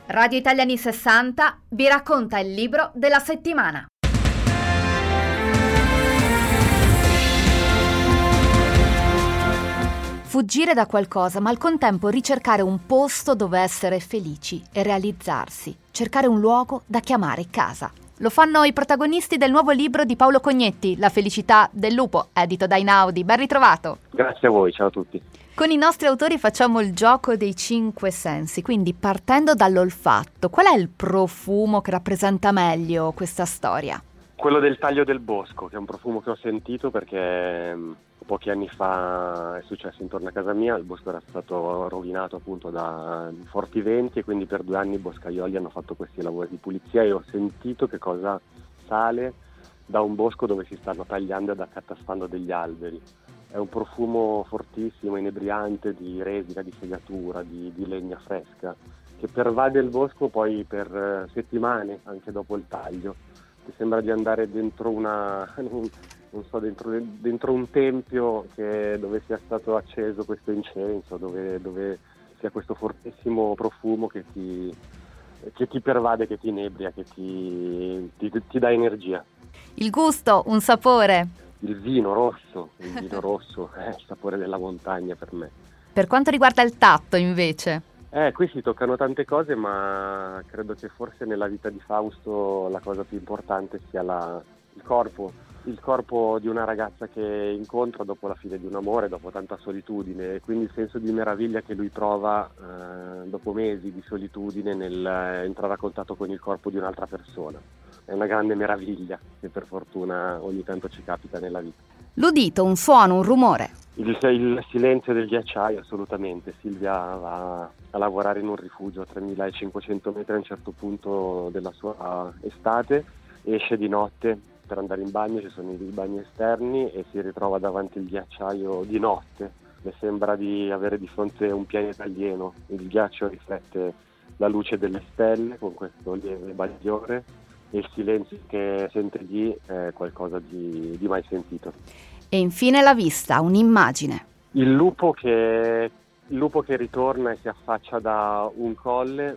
Radio Italiani 60 vi racconta il libro della settimana. Fuggire da qualcosa, ma al contempo ricercare un posto dove essere felici e realizzarsi. Cercare un luogo da chiamare casa. Lo fanno i protagonisti del nuovo libro di Paolo Cognetti, La felicità del lupo, edito da Einaudi. Ben ritrovato. Grazie a voi, ciao a tutti. Con i nostri autori facciamo il gioco dei 5 sensi, quindi partendo dall'olfatto, qual è il profumo che rappresenta meglio questa storia? Quello del taglio del bosco, che è un profumo che ho sentito perché pochi anni fa è successo intorno a casa mia. Il bosco era stato rovinato appunto da forti venti e quindi per 2 anni i boscaioli hanno fatto questi lavori di pulizia e ho sentito che cosa sale da un bosco dove si stanno tagliando ed accatastando degli alberi. È un profumo fortissimo, inebriante, di resina, di segatura, di legna fresca, che pervade il bosco poi per settimane, anche dopo il taglio. Ti sembra di andare dentro dentro un tempio dove sia stato acceso questo incenso, dove sia questo fortissimo profumo che ti pervade, che ti inebria, che ti dà energia. Il gusto, un sapore. Il vino rosso, è il sapore della montagna per me. Per quanto riguarda il tatto, invece? Qui si toccano tante cose, ma credo che forse nella vita di Fausto la cosa più importante sia il corpo di una ragazza che incontra dopo la fine di un amore, dopo tanta solitudine, e quindi il senso di meraviglia che lui prova dopo mesi di solitudine nel entrare a contatto con il corpo di un'altra persona. È una grande meraviglia che per fortuna ogni tanto ci capita nella vita. L'udito, un suono, un rumore. Il silenzio del ghiacciaio, assolutamente. Silvia va a lavorare in un rifugio a 3500 metri a un certo punto della sua estate, esce di notte per andare in bagno, ci sono i bagni esterni e si ritrova davanti il ghiacciaio di notte. Le sembra di avere di fronte un pianeta alieno. Il ghiaccio riflette la luce delle stelle con questo lieve bagliore e il silenzio che sente lì è qualcosa di mai sentito. E infine la vista, un'immagine. Il lupo che ritorna e si affaccia da un colle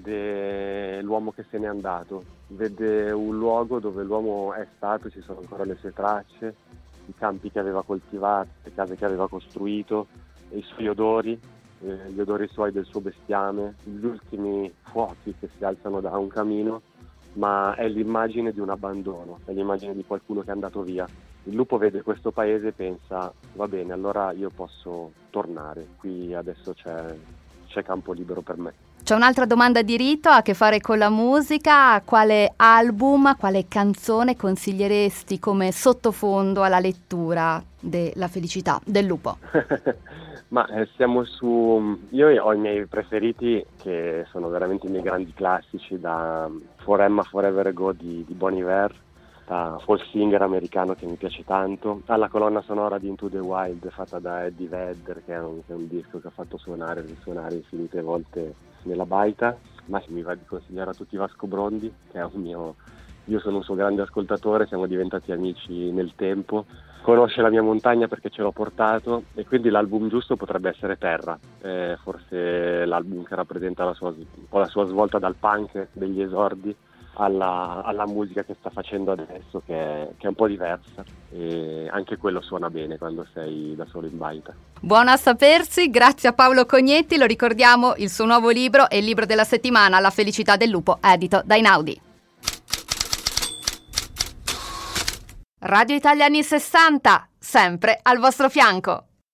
vede l'uomo che se n'è andato, vede un luogo dove l'uomo è stato, ci sono ancora le sue tracce, i campi che aveva coltivato, le case che aveva costruito, e i suoi odori, gli odori suoi del suo bestiame, gli ultimi fuochi che si alzano da un camino, ma è l'immagine di un abbandono, è l'immagine di qualcuno che è andato via. Il lupo vede questo paese e pensa: va bene, allora io posso tornare, qui adesso c'è campo libero per me. C'è un'altra domanda di rito, ha a che fare con la musica. Quale album, quale canzone consiglieresti come sottofondo alla lettura della felicità del lupo? Ma siamo io ho i miei preferiti, che sono veramente i miei grandi classici, da Forever Forever Ago di Bon Iver, da folk singer americano che mi piace tanto, alla colonna sonora di Into the Wild fatta da Eddie Vedder, che è un disco che ha fatto suonare e risuonare infinite volte nella baita. Ma mi va di consigliare a tutti Vasco Brondi, che è io sono un suo grande ascoltatore, siamo diventati amici nel tempo, conosce la mia montagna perché ce l'ho portato, e quindi l'album giusto potrebbe essere Terra, forse l'album che rappresenta un po' la sua svolta dal punk degli esordi alla musica che sta facendo adesso, che è un po' diversa, e anche quello suona bene quando sei da solo in baita. Buono a sapersi, grazie a Paolo Cognetti. Lo ricordiamo, il suo nuovo libro è il libro della settimana, La felicità del lupo, edito da Einaudi. Radio Italiani 60, sempre al vostro fianco.